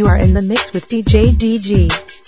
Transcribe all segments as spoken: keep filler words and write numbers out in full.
You are in the mix with D J D G.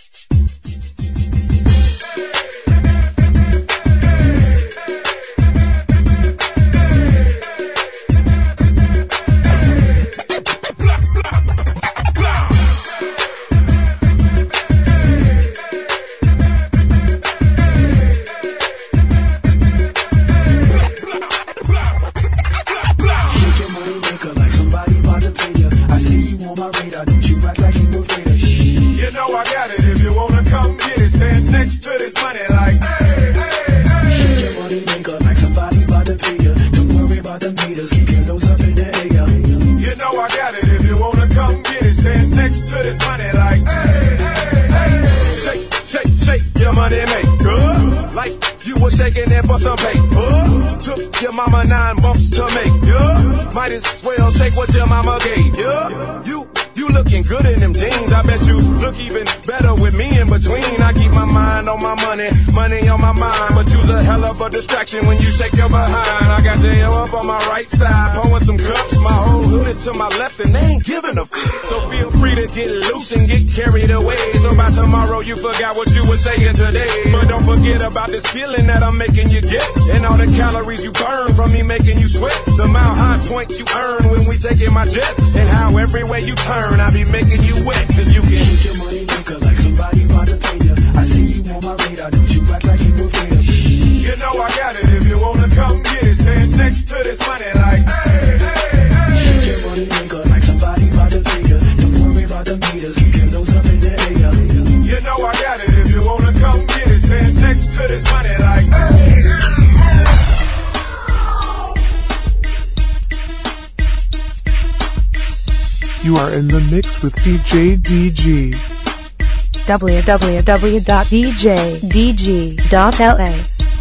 Distraction when you shake your behind. I got J O up on my right side, pouring some cups. My whole hood is to my left and they ain't giving a f. So feel free to get loose and get carried away. So by tomorrow you forgot what you were saying today. But don't forget about this feeling that I'm making you get, and all the calories you burn from me making you sweat. The mile high points you earn when we taking my jet, and how everywhere you turn I be making you wet. Cause you can shake your money maker like somebody about to pay ya. I see you on my radar, don't you act like you afraid of. You know I got it, if you wanna come get it, stand next to this money like, hey, hey, hey. Shake your money maker like somebody about to pay ya. Don't worry about the meters, keep your nose up in the air. You know I got it, if you wanna come get it, stand next to this money like, hey, hey. You are in the mix with D J D G. w w w dot d j d g dot l a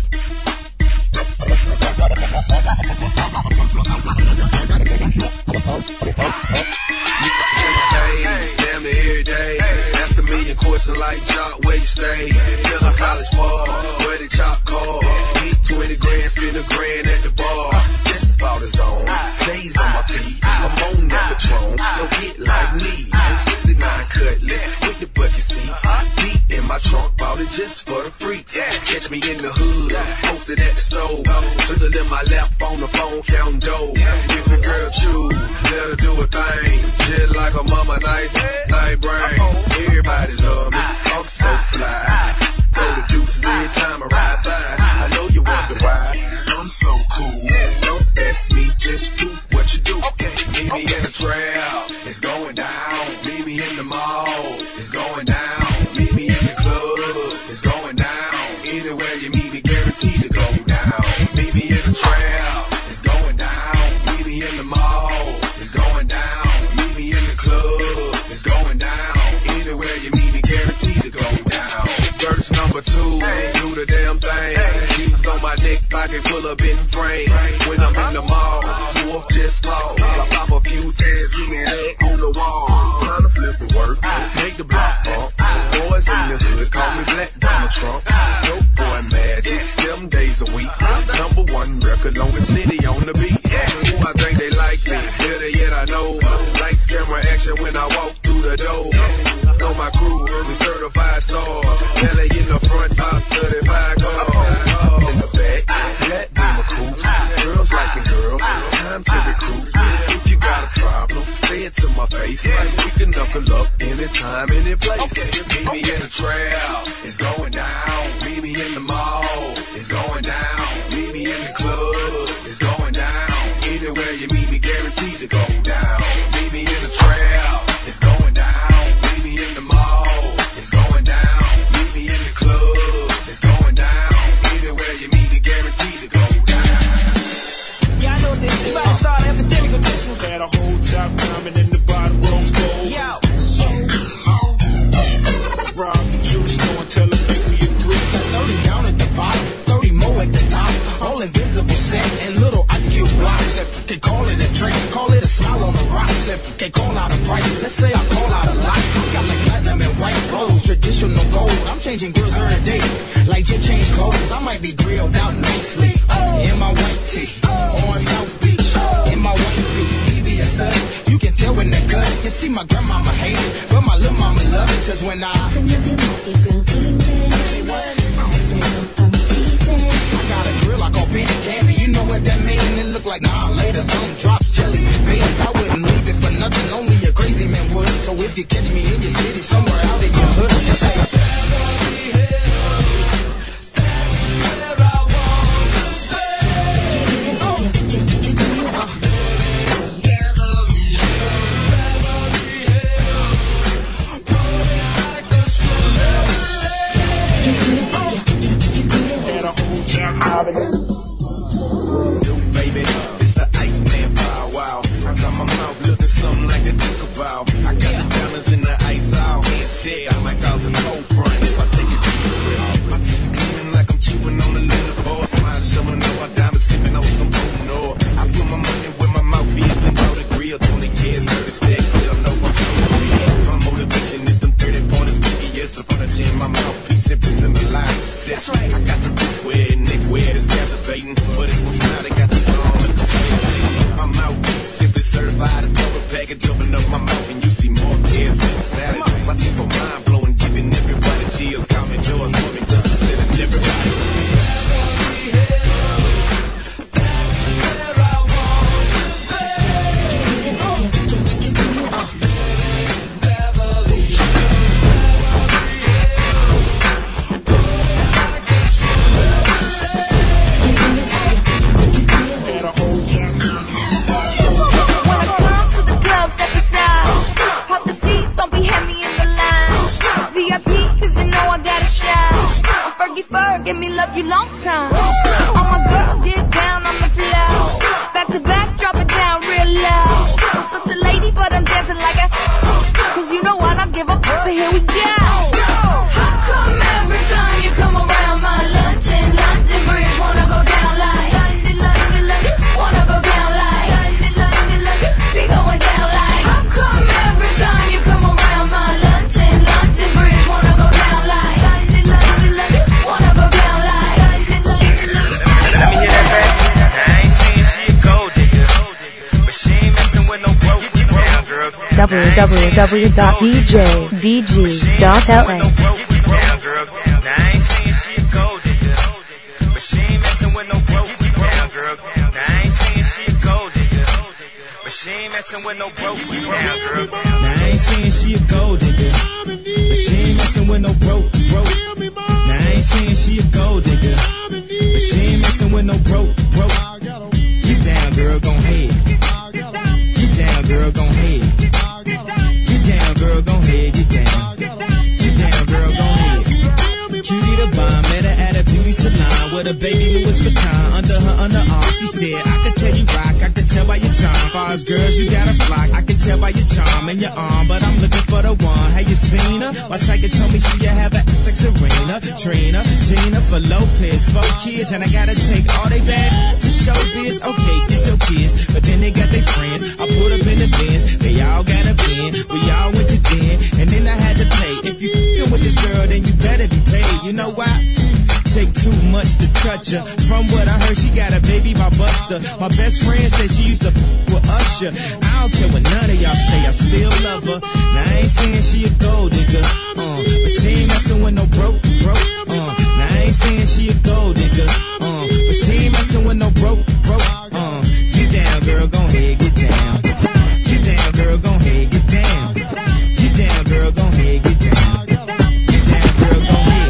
Damn near every day. Ask a million questions like Jock, where you stay? Fill a college ball, where the chop call. Eat twenty grand, spend a grand at the bar. This is about his own. Days on my feet, I'm on that Patron. So get like me. sixty-nine Cutlass with the bucket seats. Deep in my trunk, bought it just for the freaks. Catch me in the hood, posted at the stove. Twiddle in my lap on the phone, counting dough. If a girl choose, let her do a thing. Just like a mama, nice, nice brain. Everybody love me, I'm so fly. Throw the deuces every time I ride by. I know you wonder why I'm so cool. Don't ask me, just do what you do. Meet me in the trail, it's going down. Meet me in the mall, it's going down. Meet me in the club, it's going down. Anywhere you meet me, guaranteed to go down. Meet me in the trail, it's going down. Meet me in the mall, it's going down. Meet me in the club, it's going down. Anywhere you meet me, guaranteed to go down. Verse number two, do the damn thing. Keeps on my neck, pocket full of bitten frames. When I'm in the mall, walk just pause. I pop a few tags, give me that on the wall. Time to flip the work, make the block bump. Boys in the hood, call me Black Donald Trump. Dope boy magic, seven days a week. Number one record, longest nitty on the beat. Who I think they like me, better yet I know. Lights, camera, action when I walk through the door. Know my crew, early certified stars. L A in the front, top thirty-five cars. In the back, black beamer coupe. Girls liking girls, time to recruit. If you got a problem, say it to my face. We can knuckle up anytime, any place. Meet me in the trail, it's going down. Meet me in the mall, it's going down. Meet me in the club, it's going down. Anywhere you meet me, guaranteed to go down. Meet me in the trail, it's going down. Meet me in the mall, it's going down. Meet me in the club, it's going down. Anywhere you meet me, guaranteed to go down. Yeah, I know this. You better start an epidemic with this one. Had a whole top diamond in the bottom rose gold. Yo. So, so, rob the juice, no one tell him make me a grip. thirty down at the bottom, thirty more at the top. All invisible set and little ice cube blocks. If you can call it a drink, call it a smile on the rocks. If you can call out a price, let's say I call out a lot. I got like platinum and white rose, traditional gold. I'm changing grills every day, like you change clothes. I might be grilled out nicely in my white tee on South Beach. In my white feet, B B S stud. You can tell when the gut is See, my grandmama hate it, but my little mama love it. Cause when I I got a grill, I call Benny Candy. You know what that mean? It look like nah later, some drops, jelly beans. I wouldn't leave it for nothing, only a crazy man would. So if you catch me in your city, somewhere out in your hood, just say baby, it's the Iceman Bow Wow. I got my mouth looking something like a disco ball. I got the diamonds in the ice all hand said. I'm like I was in cold front. If I take it to the crib, my teeth gleaming like I'm chewing on the little ball. Smile showing up my diamonds sipping on some Bruno. I put my money where my mouth is and blow the grill. twenty kids, thirty stacks, still know I'm so real. My motivation is them thirty pointers, fifty years to put a chin in my mouthpiece and symbolize success. I got the wrist wear and neck wear that's captivating, but it's a smile that got these on and the spectating. My mouthpiece simply certified, a total package, open up my mouth and you see more kids than salad. My teeth are mind blowing, giving everybody chills. Call me George for me just to sit and everybody. Give me love you long time. All my girls get down on the floor. Back to back, drop it down real low. I'm such a lady, but I'm dancing like a. Cause you know I don't give up, so here we go. How come every time you come around my London, London Bridge wanna go down like London, London, London, wanna go down like London, London, London, be going down like. How come every time you come around my London, London Bridge wanna go down like London, London, London, wanna go down like London, London, London. Let me hear that back. I ain't saying she a gold digger, but she ain't messing with no broke. Down, girl. w w w dot d j d g dot l a. Down, girl. Now I ain't saying she a gold digger, but she ain't messing with no broke. Down, girl. Now I ain't saying she a gold digger, but she ain't messing with no broke. Down, girl. Now I ain't saying she a gold digger, but she ain't messing with no broke, broke. Now I ain't saying she a gold digger, but she ain't messing with no broke, broke. Get down, girl, gon' head. Get down, girl, gon' head. Get down, girl, gon' head. Get down. Get down, girl, gon' head. Cutie the bomb, met her at a beauty salon with a baby Louis Vuitton under her underarm. She said, I could tell you rock, I could tell by your charm. Far as girls, you got a flock. I can tell by your charm and your arm, but I'm looking for the one. Have you seen her? My psychic told me she have an act like Serena, Trina, Gina for Lopez, four kids, and I gotta take all they bad to show biz. Okay, get your kids, but then they got their friends. I put up in the bins, they all got a bin. We all went to den, and then I had to pay. If you f***ing with this girl, then you better be paid. You know why? Take too much to touch her. From what I heard, she got a baby by Buster. My best friend said she used to f*** with Usher. I don't care what none of y'all say, I still love her. Now I ain't saying she a gold digger, uh, but she ain't messing with no broke, broke. Uh, now I ain't saying she a gold digger, uh, but she ain't messing with no broke, broke. Uh, get down, girl, gon' head, get down. Get down, girl, gon' head, get down. Get down, girl, gon' head, get down. Get down, girl, gon' head.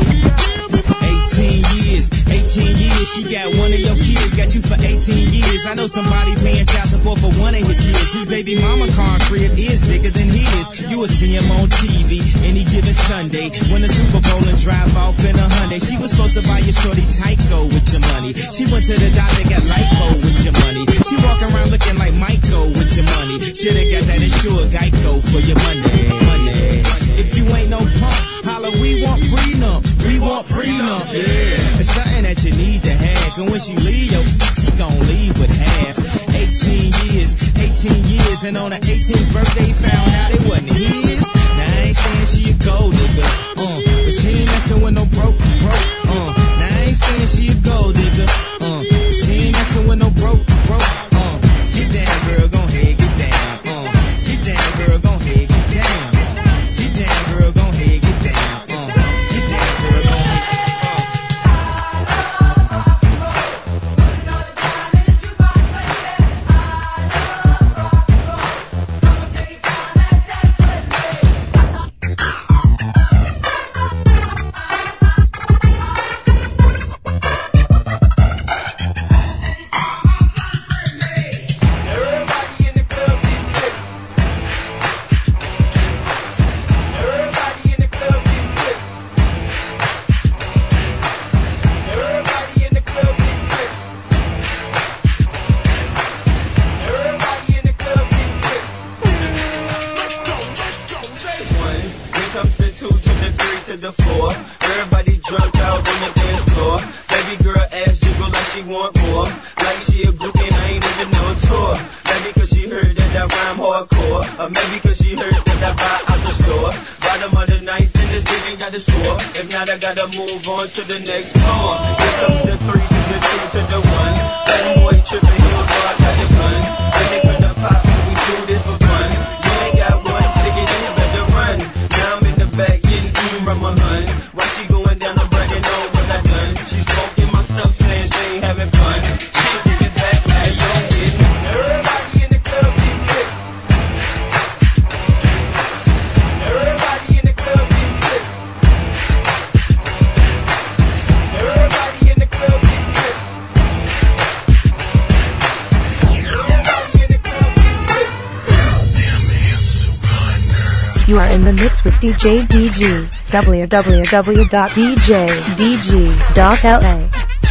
eighteen years, eighteen years, she got one of your kids, got you for eighteen years. I know somebody paying child support for one of his kids. His baby mama car crib is bigger than his. You will see him on T V any given Sunday. Win the Super Bowl and drive off in a Hyundai. She was supposed to buy your shorty Tyco with your money. She went to the doctor, got lipo with your money. She walk around looking like Michael with your money. Shoulda got that insured Geico for your money. Money. If you ain't no punk, holla, we want prenup. We want prenup, yeah. It's something that you need to have. And when she leave, yo, she gon' leave with half. eighteen years, eighteen years. And on her eighteenth birthday, found out it wasn't his. Now I ain't saying she a gold digger, uh, but she ain't messing with no broke, broke, uh. Now I ain't saying she a gold digger, uh, but she ain't messing with no broke, broke, uh. Get down, girl, gon' head, get down, uh. Get down, girl, gon' head. the floor. Everybody drunk out on the dance floor. Baby girl ass jiggle like she want more. Like she a groupie and I ain't even no tour. Maybe cause she heard that I rhyme hardcore. Or maybe cause she heard that I buy out the store. Bottom of the ninth and the city got the score. If not, I gotta move on to the next floor. It's up to the three, to the two, to the one. That boy tripping, he'll go, I got the gun. Then they put the pop and we do this for fun. You ain't got one ticket, you better run. Now I'm in the back getting eaten from my hun. While she going down, I'm bragging on what I done. She smoking my stuff, saying she ain't having fun. She give it back, now you don't get it. Everybody in the club getting hit. Everybody in the club getting hit. Everybody in the club getting hit. Everybody in the club getting hit. You are in the mix with D J D G. w w w dot d j d g dot l a.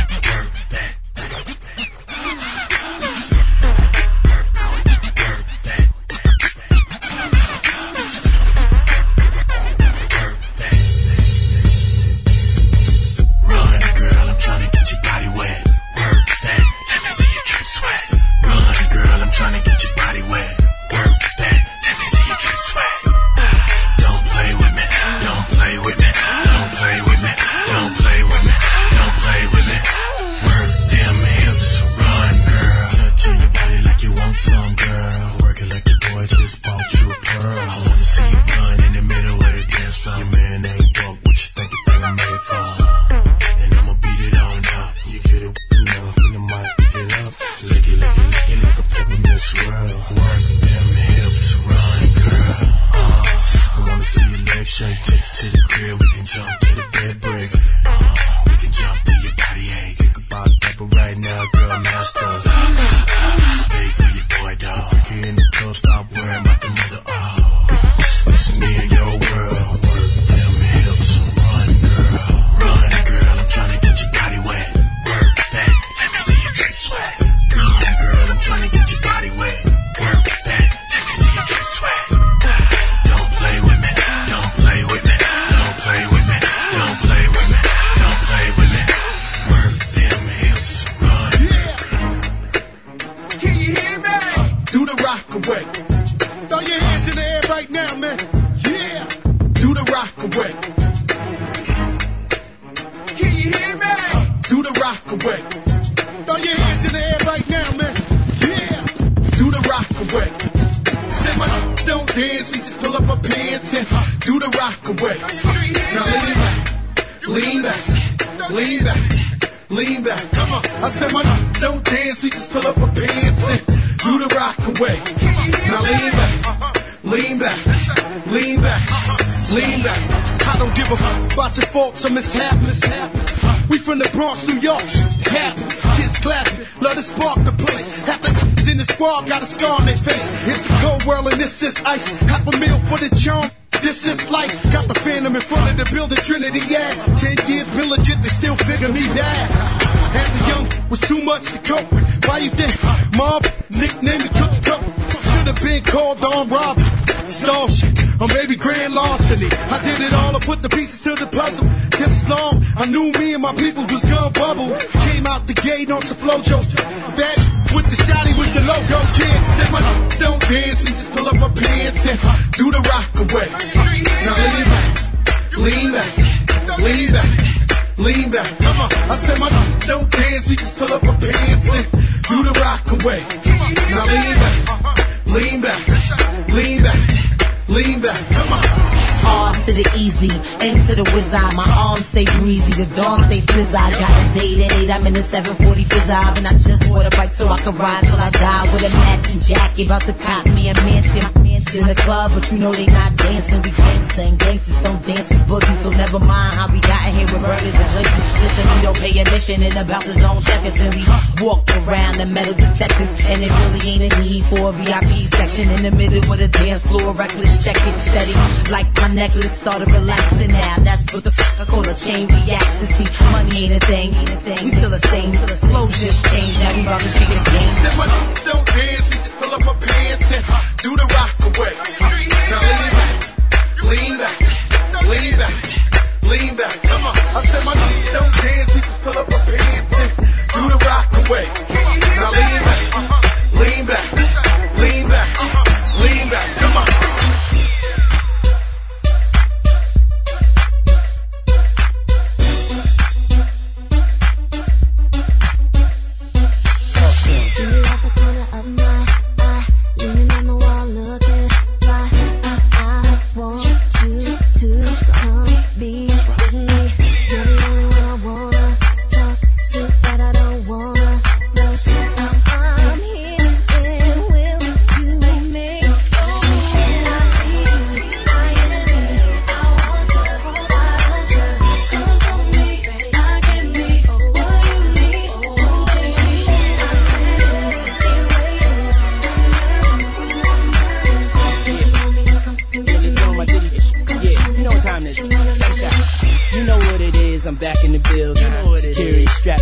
Got a scar on their face. It's a cold world and this is ice. Half a meal for the charm. This is life. Got the phantom in front of the building, Trinity, yeah. Ten years been legit, they still figure me bad. As a young, was too much to cope with. Why you think Mom nicknamed me Cook Cook? Should have been called on robbery, stall shit, or maybe grand larceny. I did it all, I put the pieces to the puzzle. Just as long, I knew me and my people was gonna bubble. Came out the gate on some flojo. That with the shotty with the logo, kid. Said my don't dance and just pull up my pants and do the rock away. Now lean back, lean back, lean back, lean back. Come on. I said my don't dance, we just pull up my pants and do the rock away. Now lean back, lean back, lean back, lean back. Come on. R to the easy, M to the wizard. My arms stay breezy, the dawn stay fizz. I got a date at eight, I'm in the seven forty fizz. And I just bought a bike so I can ride till I die with a matching jacket. About to cop me a mansion, mansion in the club, but you know they not dancing. We gangsta and gangsters don't dance with boogies, so never mind how we got in here with burgers and hoodies. Listen, we don't pay admission and the bouncers don't check us, and we walk around the metal detectors. And it really ain't a need for a V I P section in the middle with a dance floor, reckless check it steady like my necklace started relaxing now. That's what the fuck I call a chain reaction. See, money ain't a thing, ain't a thing. We still the same, till the flow just changed. Now we about to shake it again. Said my don't dance, we just pull up my pants and do the rock away. Now lean back, lean back, lean back,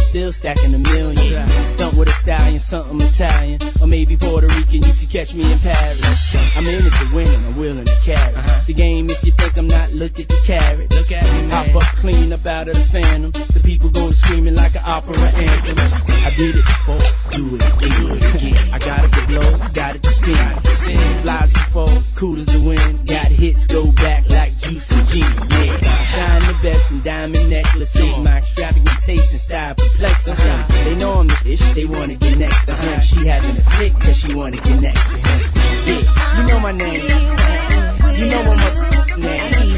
still stacking a million. Stunt with a stallion, something Italian, or maybe Puerto Rican. You could catch me in Paris. I'm in it to win and I'm willing to carry uh-huh. the game. If you think I'm not, look at the carrot. Look at me, man. Hop up clean up out of the phantom. The people going screaming like an opera anthem. I did it before, do it again, do it again. I got it to blow, got it to spin. Got it to spin. Flies before, cool as the wind. Got hits, go back like juicy gin. Yeah, shine the best in diamond necklaces. My extravagant taste and style perplex. Uh-huh. They know I'm the ish, they wanna get next to him. She having a fit cause she wanna get next to him. Yeah, you know my name. You know what my name.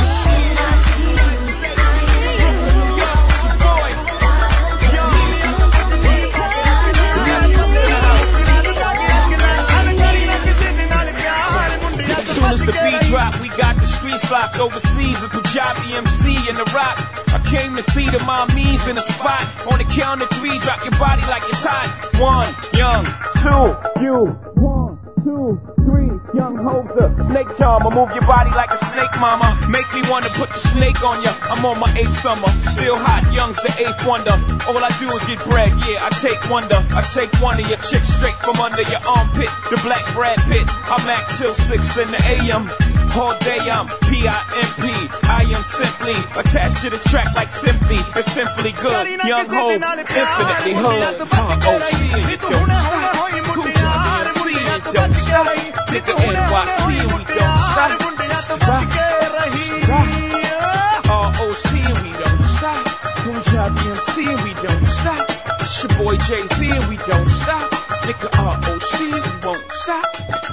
The beat drop, we got the streets locked overseas. A Punjabi M C in the rock. I came to see the mommies in the spot. On the count of three, drop your body like it's hot. One, young, two, you. One, two, three, young hoser. Snake charmer, move your body like a snake, mama. Make me wanna put the snake on ya. I'm on my eighth summer, still hot, young's the eighth wonder. All I do is get bread, yeah, I take wonder. I take one of your chicks straight from under your armpit. The black Brad Pitt, I'm at till six in the A M. All day I'm P I M P. I am simply attached to the track like simply. It's simply good. Young Ho, infinitely hood. Uh, O C and it don't stop. Cool Johnny M C and it don't stop. Nigga N Y C and we don't stop. Stop. Stop. R O C and we don't stop. Cool Johnny M C and we don't stop. It's your boy Jay-Z and we don't stop. Nigga R O C we won't stop.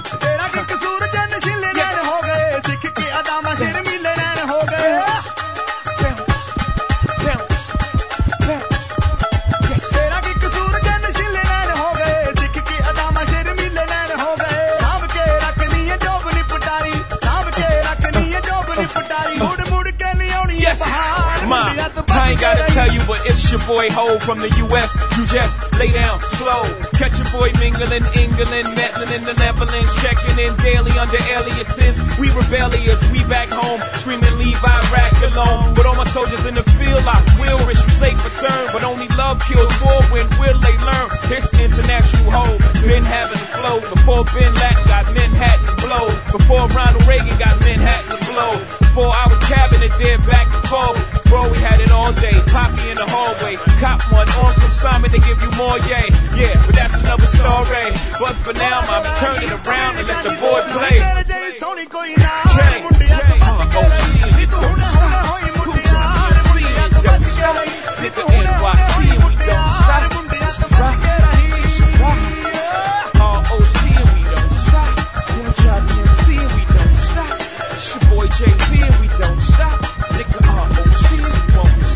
Ma, I ain't gotta tell you, but it's your boy Ho from the U S. You just lay down slow. Catch your boy mingling, England, meddling in the Netherlands, checking in daily under aliases. We rebellious, we back home, screaming leave Iraq alone. But all my soldiers in the field, I will risk safe return. But only love kills war, when will they learn? It's international Ho, been having the flow. Before Bin Laden got Manhattan blow. Before Ronald Reagan got Manhattan blow. Before I was cabinet there back and forth. Bro, we had it all day, Poppy in the hallway. Cop one on consignment, they give you more, yay. Yeah, but that's another story. But for now, I'm turning around and let the boy play. Jay, Jay, uh, O C and it don't stop. Cool Johnny M C and it don't stop. Nigga N Y C and we don't stop. Stop, stop. R O C and we don't stop. Cool Johnny M C and we don't stop. It's your boy Jay-Z and we don't stop. Nigga R O C we won't stop.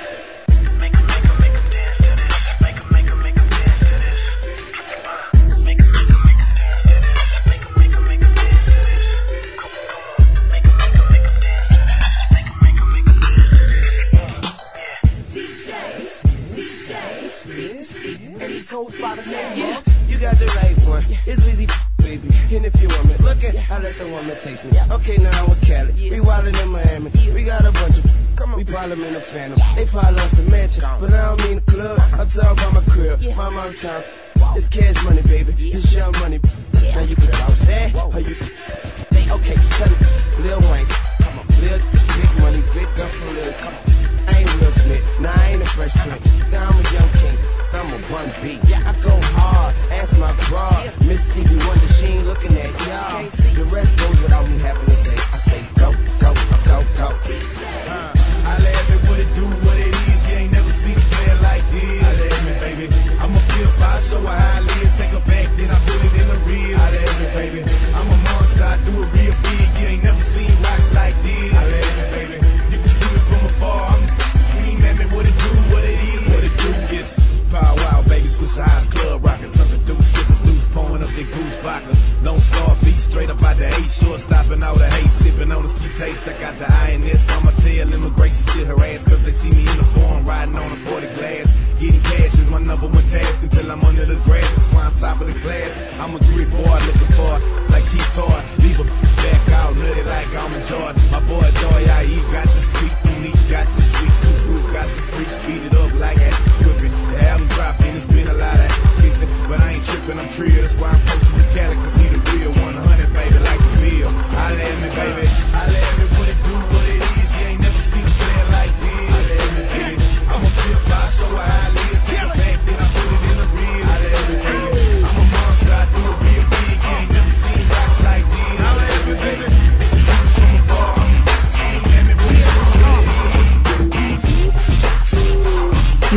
Yeah, you got the right one. It's Weezy, baby. And if you want me, look at, I let the woman taste me. Okay, now I'm with Cali. We wildin' in Miami. We got a bunch of. Come on. We Parliament in the Phantom. They follow us to mansion, but I don't mean the club. I'm talking about my crib, my mom town. It's cash money, baby. It's young money. Now you put it out there, or you. Okay, tell me, Lil Wayne. Come on, Lil, big money, big gun from Lil. Come on. I ain't Will Smith, nah, I ain't a fresh print. Now I'm a young king, I'm a one B. I go hard, ask my broad. Miss Stevie Wonder, she ain't looking at y'all. The rest goes without me having to say. I say go, go, go, go. Uh, I laugh at what it do, what it is. You ain't never seen a player like this. I laugh at baby. I'm a pimp, I show her how I live. Take her back, then I put it in the real. I laugh at baby. I'm a monster, I do it real big. You ain't never seen rocks like this. I laugh at baby. You can see me from afar. I'm scream at me what it do, what it is. What it do is power wow, baby, switch eyes, club rockin', something do, sippin' loose, pouring up their goose vodka. Lone Star beat straight up out the eight, short stopping all the hate, sipping on the ski taste. I got the I in this, I'ma tell immigration still harass, cause they see me in the foreign riding on a ported glass. Getting cash is my number one task until I'm under the grass, that's why I'm top of the class. I'm a grit boy looking for like Keith-Toy, leave a back out, nutty like almond joy. My boy Joy, I E got the sweet, unique, got the sweet, too good, got the freak, speed it up like that, whip it.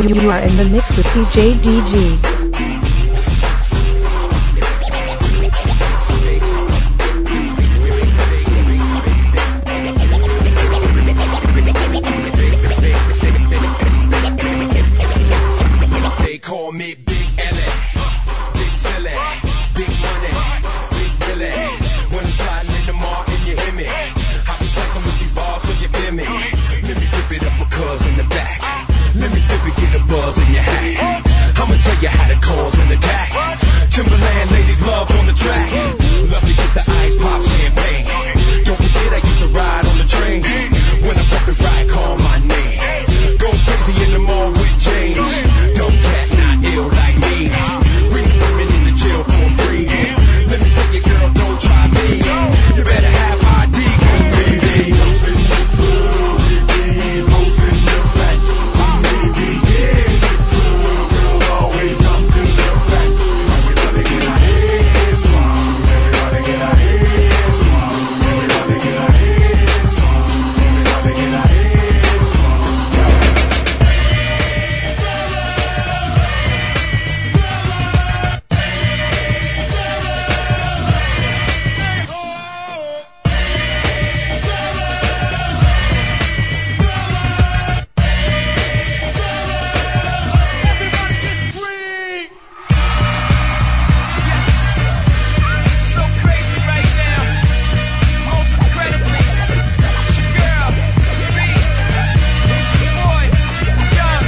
You are in the mix with D J D G. They call me Big Ellie, Big Silly, Big Money, Big Billy. When I'm sliding in the mall and you hear me, I be slicing with these bars so you feel me. Let me dip it up for cuz in the back. Let me dip it, get a buzz in your hat. I'ma tell you how to cause an attack. Timberland ladies love on the track. Love to get the ice pop champagne. Don't forget I used to ride on the train. When I pump it right, call my name. Go crazy in the mall with James. Don't cat not ill like me. Bring women in the jail for free. Let me tell you, girl, don't try me. You better have I D, cause baby. Always come to the facts. Everybody get our heads strong. Everybody get our heads strong. Everybody get our heads strong. Everybody get our heads strong. So crazy right now. Most incredibly. It's your girl, B. It's your boy, Young.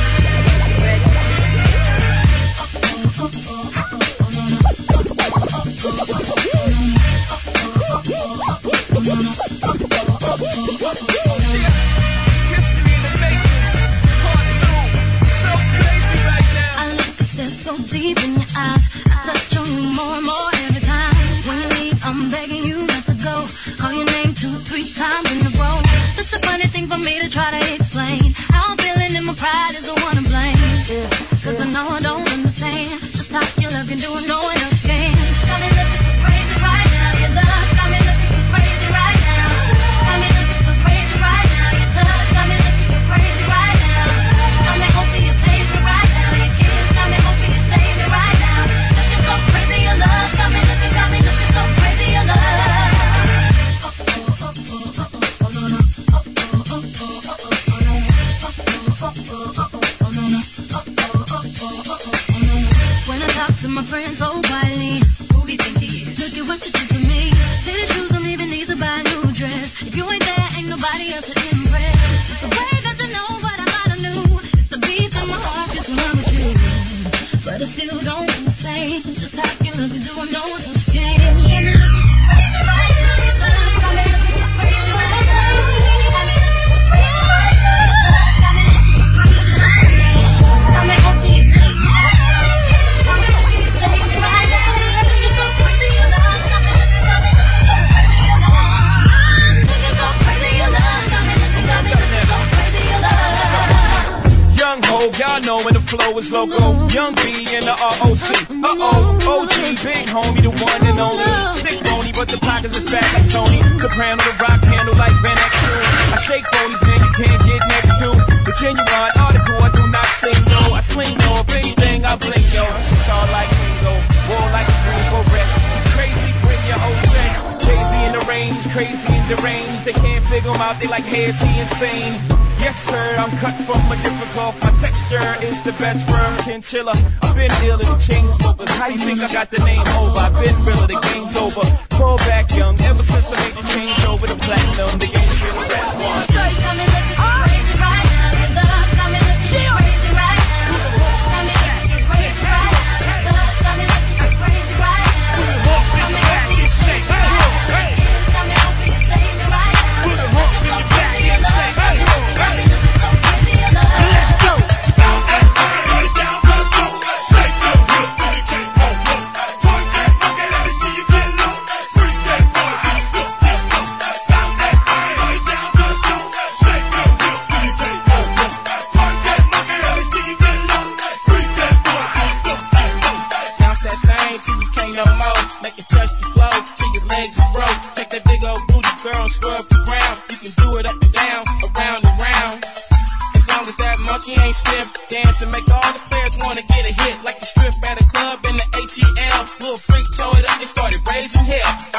History in the making. Part two. So crazy right now. I look 'cause they're so deep in your eyes. I touch on you more and more every time. When you leave, I'm begging you not to go. Call your name two, three times in a row. Such a funny thing for me to try to explain. How I'm feeling and my pride is the one to blame. 'Cause I know I don't understand just how you love can do and no one else can. Got me looking so crazy right now. Your love got me looking so crazy right now. Got me looking so crazy right now. Your touch got me looking so crazy right now. Got me hoping you please me right now. Your kiss got me hoping you save me right now. Looking so crazy, your love got me looking, got me looking so crazy, your love. When I talk to my friends so quietly, who do you think he is? Look at what you did to me. Fitted shoes don't even need to buy a new dress. If you ain't there, ain't nobody else to impress. It's the way that you know what I might have knew. It's the beat in my heart just when I'm with you. But I still don't understand just how you look and do I know it's a scam. Got me looking so crazy right now. Your love got me looking so crazy right now. Got me looking so crazy right now. Your touch got me looking so crazy right now. Got me hoping you please me right now. Got me hoping you save me right now. Looking so crazy, your love got me looking, got me looking so crazy, your love. Looking so crazy, your love got me looking, got me looking so crazy, your love. Young Ho, y'all know when the flow is loco. Young B in the R O C. Uh-oh, O G, big homie, the one and only. Stick bony, but the pockets is fat like Tony. Soprano, the rock handle like Ben X two. I shake bonies, man, you can't get next to. The genuine article, I do not sing, no. I swing, no, if anything, I blink, yo. Star like Ringo, war like a Greensboro wreck. Crazy, bring your whole sex. Crazy in the range, crazy in the range. They can't figure him out, they like, hey, is he insane? Yes, sir, I'm cut from a different cloth. My texture is the best firm chinchilla. I've been ill in the chain smokers. How you think I got the name over? I've been real, the game's over. Fall back young, ever since I made the change over the platinum. The game's been the best one. Got me looking so crazy right now. Your love got me looking so crazy right now. Got me looking so crazy right now. Your touch got me looking so crazy right now. Got me hoping you save me right now. Your kiss got me hoping you save me right now. Looking so crazy, your love got me looking, got me looking so crazy, your love. Let's go.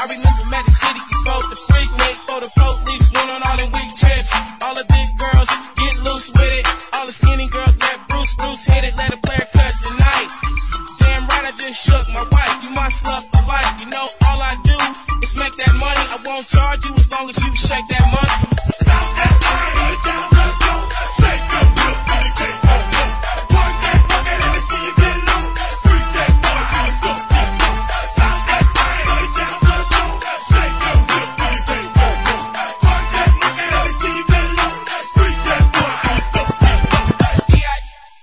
remember Magic City before the freak wait for the police. Went on all them weak trips. All the big girls get loose with it. All the skinny girls let Bruce Bruce hit it. Let a player cut tonight. Damn right, I just shook my wife. You my slut for life. You know all I do is make that money. I won't charge you as long as you shake that money. Stop that money down the floor. Shake your milk, baby, baby. Work that bucket, let me see you get low. Freak that boy to the floor. Stop that money down the floor. Shake your milk, baby, baby. Work that bucket, let me see you get low. Freak that boy to the floor.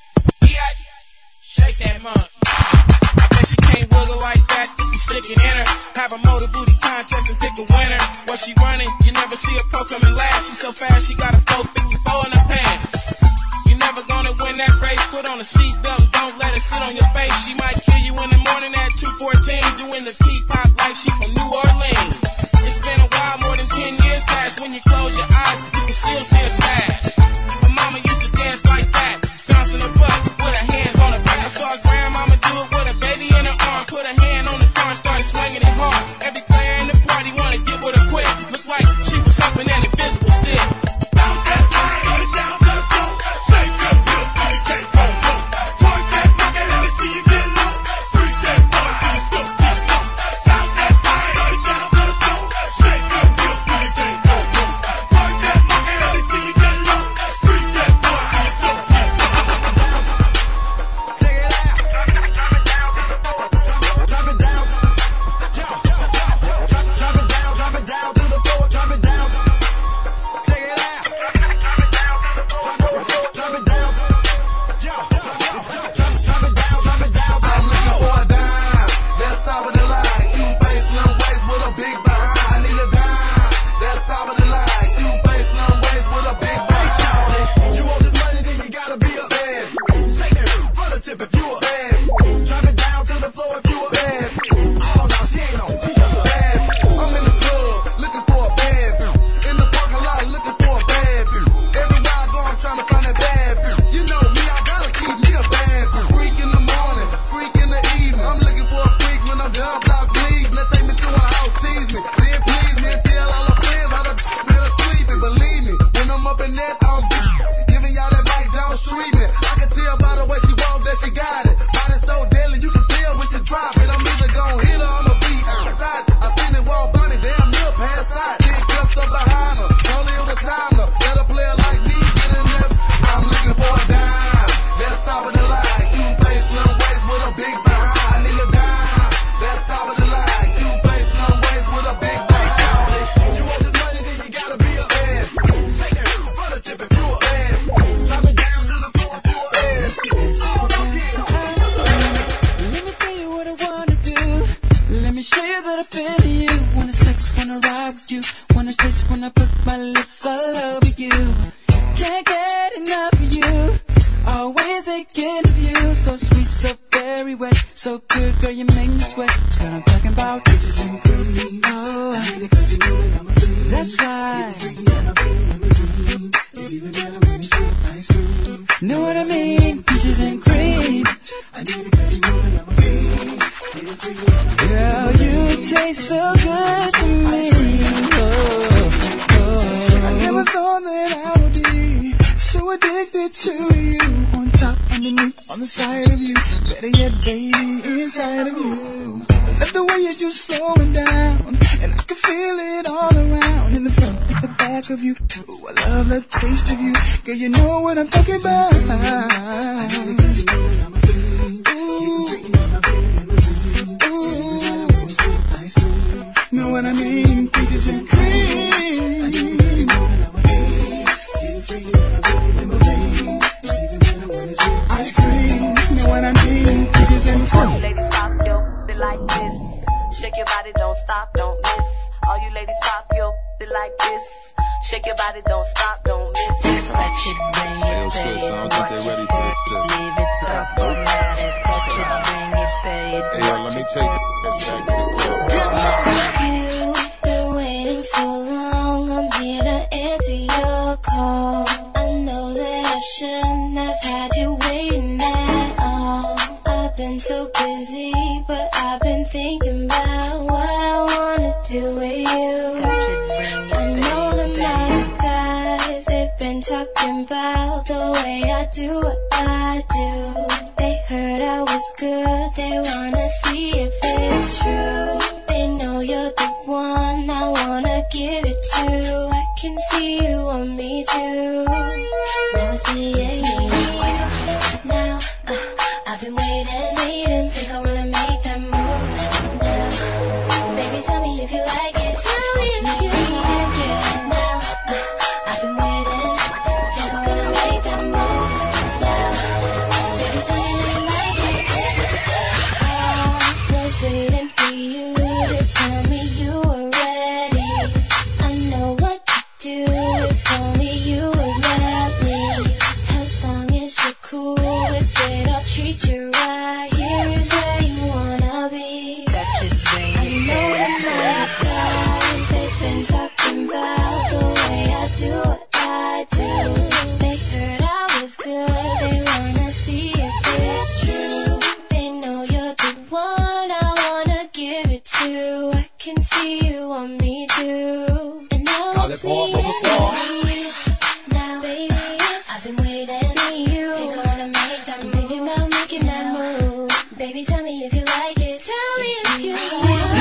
Shake that mug. I bet she can't wiggle like that. You stick it in her. Have a motor booty contest and pick a winner. While she running, you never see a pro coming last. She so fast, she got a four fifty-four in her pants. You never gonna win that race. Put on a seatbelt and don't let it sit on your face. She might kill you in the morning at two fourteen, doing the P-pop like she from New Orleans. It's been a while, more than ten years past. When you close your eyes, you can still see a smash. Her mama used to dance like that, bouncing her butt with her hands on her back. I saw her grandmama do it with a baby in her arm. Put her hand on the car and started swinging it hard. Every player in the party wanna get with her quick. Looked like she was humping an invisible stick. Bounce that body down to the floor. Shake your milk, baby, take hold, hold. Twerk that bucket, let me see you get low. Freak that boy to the floor. Bounce that body down to the floor. Shake your milk, baby, take hold, hold. Twerk that bucket, let me see you get low. Freak that boy to the floor. Check it out. Drop it down. Drop it down. Drop it down, drop it down to the floor, drop it down. Check it out. Drop it down. Drop it down, drop it down. I'm looking for a dime. That's top of the line. Cute face, slim waist with a big behind. I need a dime. That's top of the line. Cute face, slim waist with a big behind. You want this money, then you gotta be a Bad, shake that for the tip if you a bad, drop it down to the floor if you a bad, oh no, she ain't on, she just a bad. I'm in the club looking for a bad bitch. In the parking lot looking for a bad bitch. Everywhere I go, I'm trying to find a bad bitch. You know me, I gotta keep me a bad bitch. Freak in the morning, freak in the evening. I'm looking for a freak when I'm done, block bleeding. Now take me to her house, tease me, then please me and tell all her friends how the been asleep. And believe me, when I'm up in that, I'm giving y'all that Mike Jones treatment. I can tell by the way she walk that she got it. Body so deadly, you can tell when she drop it. I'm either gon' hit her, I'ma beat her. I seen it walk by me, damn near past out. Then kept up behind her, only over time to let a player like me get in there. I'm looking for a dime, that's top of the line. Cute face, slim waist with a big behind. I need a dime, that's top of the line. Cute face, slim waist with a big behind. you want this money, then you gotta be a Bad, shake that for the tip if you a bad, drop it down to the floor if you a bad. oh no, she ain't on. Let me tell you what I wanna do. Let me show you that I feel you. Wanna sex, wanna ride with you. Wanna taste, wanna put my lips all over you. Can't get enough of you. Always thinking of you. So sweet, so very wet. So good, girl, you make me sweat. What I'm talking about. Bitches and cream. Oh, that's right. Know what I mean? Peaches and cream. Girl, you taste so good to me. Oh, oh. I never thought that I would be so addicted to you. On top, underneath, on the side of you. Better yet, baby, inside of you. I love the way you're just flowing down, and I can feel it all around. In the front, in the back of you. Ooh, I love the taste of you. Girl, you know what I'm talking about. Know what I mean? Peaches and cream. Ice cream. Know what I mean? Peaches and cream. All you ladies pop your booty like this. Shake your body, don't stop, don't miss. All you ladies pop your booty like this. Shake your body, don't stop, don't miss. Just let you bring it, sis, I don't think they're ready for this shit. Leave it, talk about it, touch it, bring it, pay it. Hey, yo, let me take it back to this talk. You've been waiting so long, I'm here to answer your call. I know that I shouldn't have had you waiting at all. I've been so busy, but I've been thinking about what I wanna do. talking about the way I do what I do. They heard I was good, they wanna see if it's true. They know you're the one I wanna give it to. I can see you on me too. Now it's me and me and you. Now, uh, I've been waiting, waiting, think I wanna make that move. Now, baby, tell me if you like it. Tell me if you like it. Now, uh, I've been waiting, think I wanna make that move. Now, baby, tell me if you like it. I was waiting for you to tell me you were ready. I know what to do if only you would let me. As long as you're cool with it, I'll treat you right. Here's where you wanna be. I know that my guys, they've been talking about the way I do what I do. They heard I was good, they wanna see if it's true. They know you're the one I wanna give it to. I can see you on me too. And now it's me and you. Now, baby, I've been waiting for you. Think I wanna make that move. Thinking about making that move. Baby, tell me if you like it. Tell me if you like it.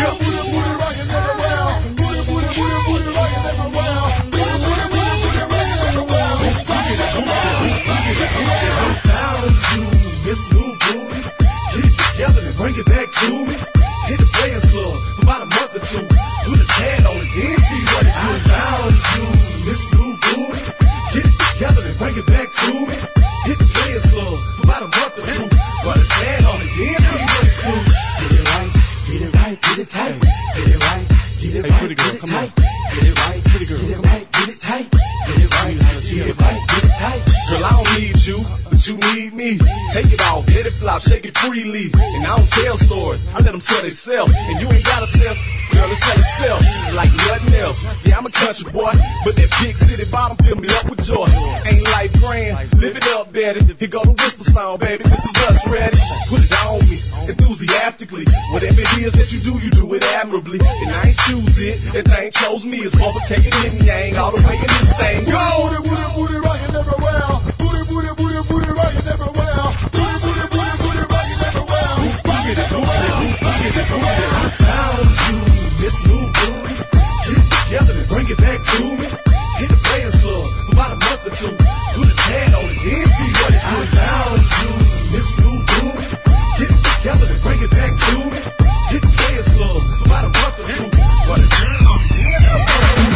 This new booty, get it together and bring it back to me. Hit the Players Club for about a month or two. Put a tag on it, then see what it do. Down to this new booty, get it together and bring it back to me. Hit the Players Club for about a month or two. Put a tag on it, then see what it do. Get it right, get it right, get it tight. Get it right, get it right, get it tight. Get it right, get it right, get it tight. Get it right, get it right, get it tight. Girl, I don't need you, but you need me. Take it off, let it flop, shake it freely. And I don't tell stories, I let them tell themselves. And you ain't gotta sell, girl, it's tell itself like nothing else. Yeah, I'm a country boy, but that big city bottom fill me up with joy. Ain't life grand, live it up, daddy. Here go the whisper song, baby, this is us, ready? Put it on me, enthusiastically. Whatever it is that you do, you do it admirably. And I ain't choose it, that thing chose me. It's motherfucking yin yang, all the way in this thing. Go! Booty, booty, booty, rockin' everywhere. Booty, booty, booty, booty, rockin' everywhere. Booty, booty, booty, booty, rockin' everywhere. Rock it, rock it, rock it, rock it. I found you, this new booty. Get it together and bring it back to me. Hit the Players Club for about a month or two. Put a tag on it, then see what it do. I found you, this new booty. Get it together and bring it back to me. Hit the Players Club for about a month or two. Put a tag on it, then see what it do.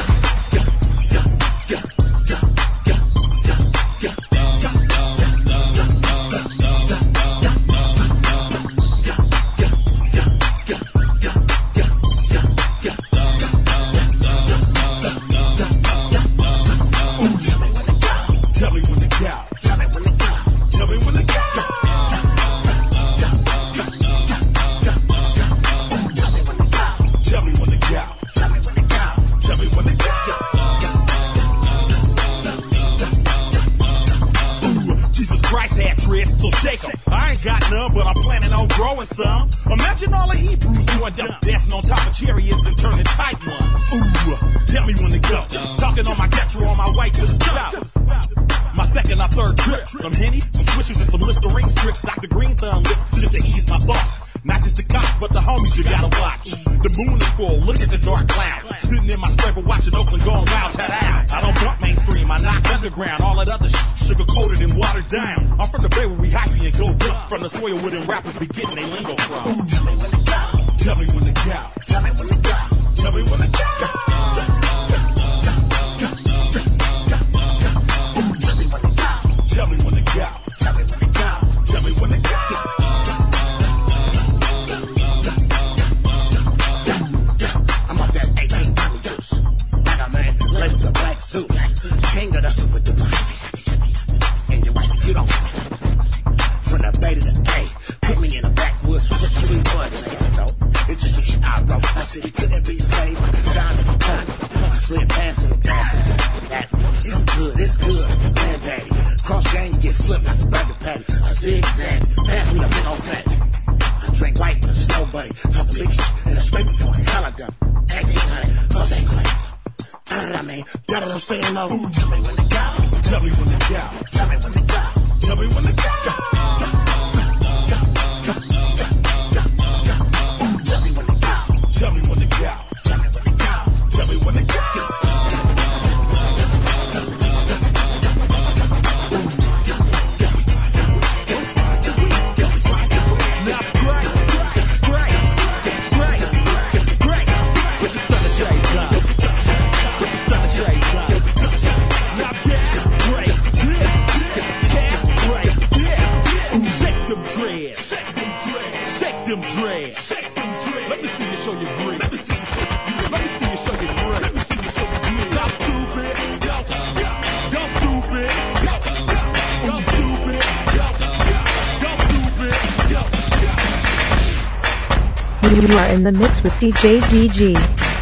So shake 'em. I ain't got none, but I'm planning on growing some. Imagine all the Hebrews going down, dancing on top of chariots and turning tight ones. Ooh, tell me when to go. Talking on my Getro on my way to the south. My second or third trip. Some Henny, some Swishers, and some Listerine strips. Doctor Green Thumb lips just to ease my thoughts. Not just the cops, but the homies you gotta watch. The moon is full, look at the dark cloud. Sitting in my scraper watching Oakland going wild, ta-da. I don't bump mainstream, I knock underground. All that other shit sugar-coated and watered down. I'm from the Bay where we hypey and go dump. From the soil where them rappers be getting they lingo from. Ooh, tell me when to go. Tell me when to go. Tell me when to go. Tell me when to go. Tell me when to go. Tell me when to go. Tell me when to go. Tell me when to go. With the black suit, king of the super duper. And your wife, you don't. From the Bay to the A, put me in the backwoods with just three buds. It's just some shit I wrote. I said it couldn't be saved. Down to the time, I slid past on the gas. That it's good, it's good. Man, daddy, cross game, you get flipped like a burger patty. A zigzag, pass me the big old fatty. I drink white for the snow bunny, talk big shit in a scraper point. Hell I done. eighteen hundred, Jose Clay. I mean, you know what I'm saying, no. Ooh, tell me when to go. Tell me when to go. Tell me when to go. Tell me when to go. Tell me when to go. Tell me when to go. Tell me when to go. Tell me when to go. You are in the mix with D J D G.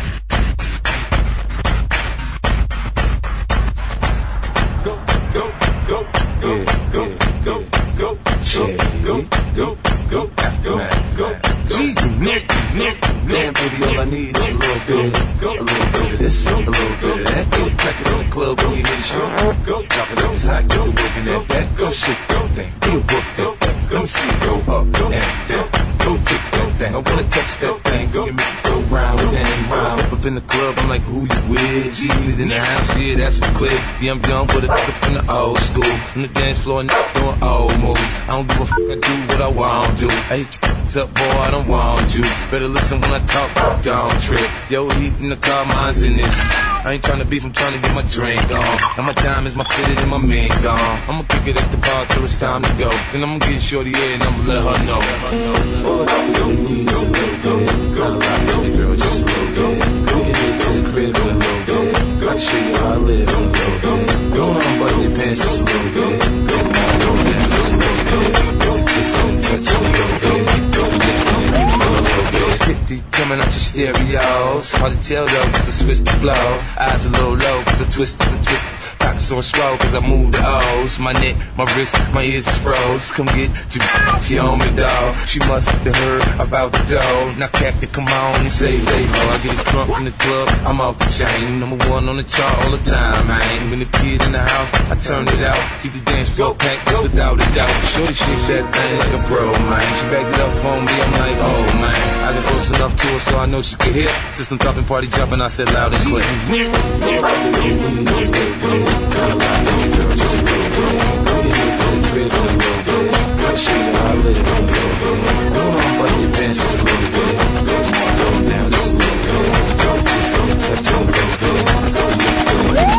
Damn, baby, all I need is a little bit, a little bit of this, a little bit of that. Go crack it on the club when you hit a show. Go drop it up as hot, get the work in that back. Go shake that thing, do a work that thing. Let me see it go up and down. Go take that thing, I wanna touch that thing. Go give me go round and round. Step up in the club, I'm like, who you with? G in the house, yeah, that's clear. Yeah, I'm young, but a nigga from the old school. On the dance floor, and doing old moves. I don't give a fuck, I do what I want to. I hit you up, boy, I don't want you. Better listen when I talk, don't trip. Yo, heat in the car, mine's in this. I ain't tryna beef, I'm tryna get my drink on. And my diamonds, my fitted, and my mink gone. I'ma kick it at the bar till it's time to go. Then I'ma get shorty in and I'ma let her know. All I really need is a little bit. All I baby girl, just a little bit. We can get to the crib in a little bit. I can show you how I live in a little bit. Go on, button your pants just a little bit. Take my go down just a little bit. Get the kiss and the touch a little bit. fifty coming out your stereos. Hard to tell though, cause I switched the flow. Eyes a little low, cause I twisted the twist. Pockets on swole, cause I moved the O's. My neck, my wrist, my ears is froze. Come get you, she on me, dawg. She must have heard about the dough. Now Captain, come on and say, hey, ho. I get it drunk in the club, I'm off the chain. Number one on the chart all the time, man. When the kid in the house, I turn it out. Keep the dance floor packed, that's without a doubt. Shorty shake that thing like a bro, man. She backed it up on me, I'm like, oh, man. I got close enough to her so I know she could hear. System thumping, party jumping, I said loud and clear. Girl, just a little bit. Bring it here to the crib in a little bit. I'll show you how I live in a little bit. Go on, button your pants just a little bit. Go down just a little bit. Go to kiss on the touch a little bit. Go a little bit.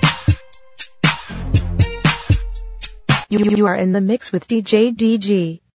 You, you are in the mix with D J D G.